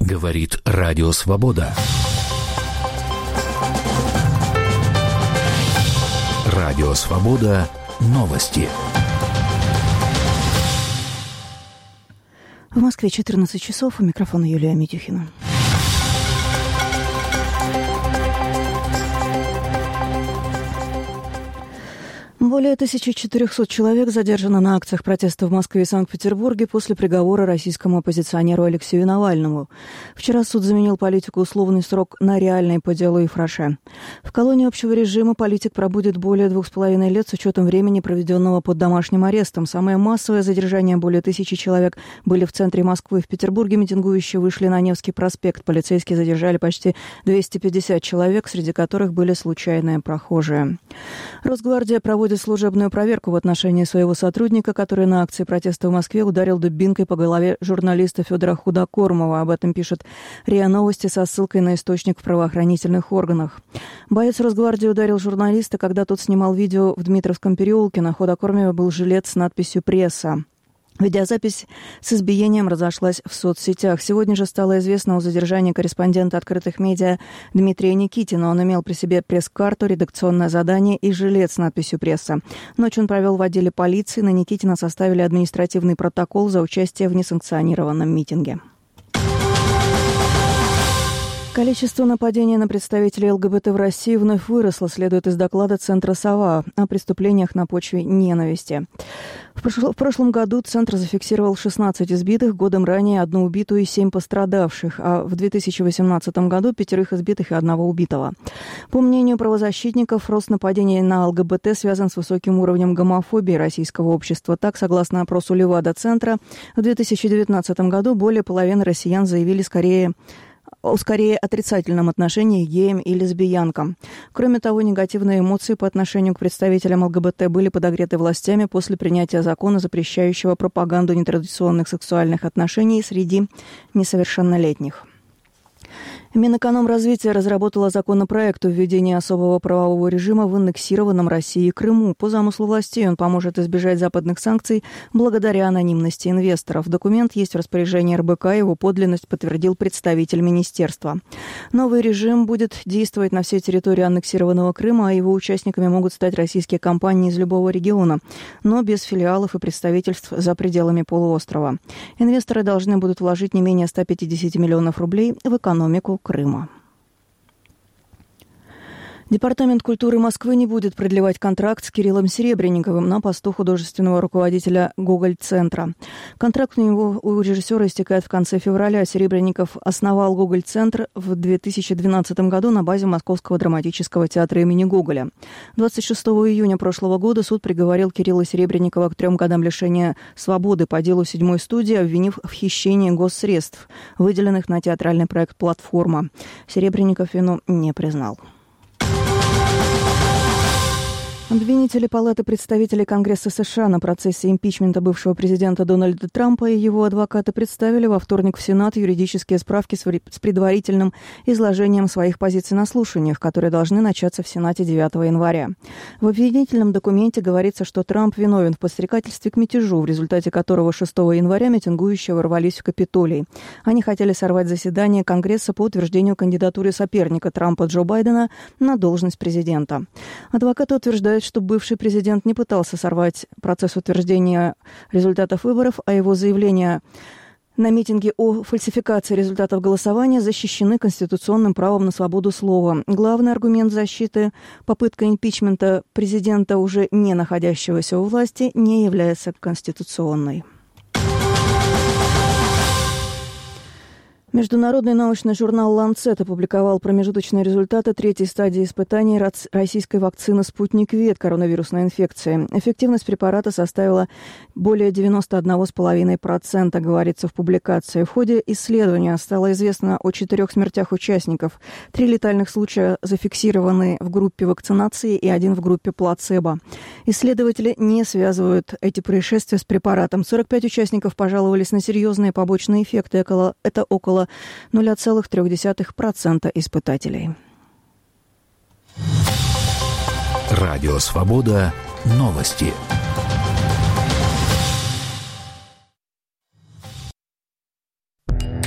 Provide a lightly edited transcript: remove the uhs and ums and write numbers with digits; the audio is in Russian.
Говорит Радио Свобода. Радио Свобода. Новости. В Москве 14 часов. У микрофона Юлия Митюхина. Более 1400 человек задержано на акциях протеста в Москве и Санкт-Петербурге после приговора российскому оппозиционеру Алексею Навальному. Вчера суд заменил политику условный срок на реальный по делу Ефраше. В колонии общего режима политик пробудет более 2,5 лет с учетом времени, проведенного под домашним арестом. Самое массовое задержание, более 1000 человек, были в центре Москвы. В Петербурге митингующие вышли на Невский проспект. Полицейские задержали почти 250 человек, среди которых были случайные прохожие. Росгвардия проводит служебную проверку в отношении своего сотрудника, который на акции протеста в Москве ударил дубинкой по голове журналиста Федора Худокормова. Об этом пишет РИА Новости со ссылкой на источник в правоохранительных органах. Боец Росгвардии ударил журналиста, когда тот снимал видео в Дмитровском переулке. На Худокормове был жилет с надписью «Пресса». Видеозапись с избиением разошлась в соцсетях. Сегодня же стало известно о задержании корреспондента открытых медиа Дмитрия Никитина. Он имел при себе пресс-карту, редакционное задание и жилет с надписью «Пресса». Ночь он провел в отделе полиции. На Никитина составили административный протокол за участие в несанкционированном митинге. Количество нападений на представителей ЛГБТ в России вновь выросло, следует из доклада Центра «Сова» о преступлениях на почве ненависти. В прошлом году Центр зафиксировал 16 избитых, годом ранее 1 убитую и 7 пострадавших, а в 2018 году 5 избитых и 1 убитого. По мнению правозащитников, рост нападений на ЛГБТ связан с высоким уровнем гомофобии российского общества. Так, согласно опросу Левада-центра, в 2019 году более половины россиян заявили о скорее отрицательном отношении к геям и лесбиянкам. Кроме того, негативные эмоции по отношению к представителям ЛГБТ были подогреты властями после принятия закона, запрещающего пропаганду нетрадиционных сексуальных отношений среди несовершеннолетних. Минэкономразвития разработала законопроект о введении особого правового режима в аннексированном Россией Крыму. По замыслу властей он поможет избежать западных санкций благодаря анонимности инвесторов. Документ есть в распоряжении РБК, его подлинность подтвердил представитель министерства. Новый режим будет действовать на всей территории аннексированного Крыма, а его участниками могут стать российские компании из любого региона, но без филиалов и представительств за пределами полуострова. Инвесторы должны будут вложить не менее 150 миллионов рублей в экономику Крыма. Департамент культуры Москвы не будет продлевать контракт с Кириллом Серебренниковым на посту художественного руководителя Гоголь-центра. Контракт у него, у режиссера, истекает в конце февраля. Серебренников основал Гоголь-центр в 2012 году на базе Московского драматического театра имени Гоголя. 26 июня прошлого года суд приговорил Кирилла Серебренникова к 3 годам лишения свободы по делу 7-й студии, обвинив в хищении госсредств, выделенных на театральный проект «Платформа». Серебренников вину не признал. Обвинители Палаты представителей Конгресса США на процессе импичмента бывшего президента Дональда Трампа и его адвокаты представили во вторник в Сенат юридические справки с предварительным изложением своих позиций на слушаниях, которые должны начаться в Сенате 9 января. В обвинительном документе говорится, что Трамп виновен в подстрекательстве к мятежу, в результате которого 6 января митингующие ворвались в Капитолий. Они хотели сорвать заседание Конгресса по утверждению кандидатуры соперника Трампа Джо Байдена на должность президента. Адвокаты утверждают, что бывший президент не пытался сорвать процесс утверждения результатов выборов, а его заявления на митинге о фальсификации результатов голосования защищены конституционным правом на свободу слова. Главный аргумент защиты – попытка импичмента президента, уже не находящегося у власти, не является конституционной. Международный научный журнал «Ланцет» опубликовал промежуточные результаты 3-й стадии испытаний российской вакцины «Спутник-Ви» от коронавирусной инфекции. Эффективность препарата составила более 91,5%, говорится в публикации. В ходе исследования стало известно о 4 смертях участников. 3 летальных случая зафиксированы в группе вакцинации и 1 в группе плацебо. Исследователи не связывают эти происшествия с препаратом. 45 участников пожаловались на серьезные побочные эффекты. Это около 0,3% испытателей. Радио Свобода. Новости.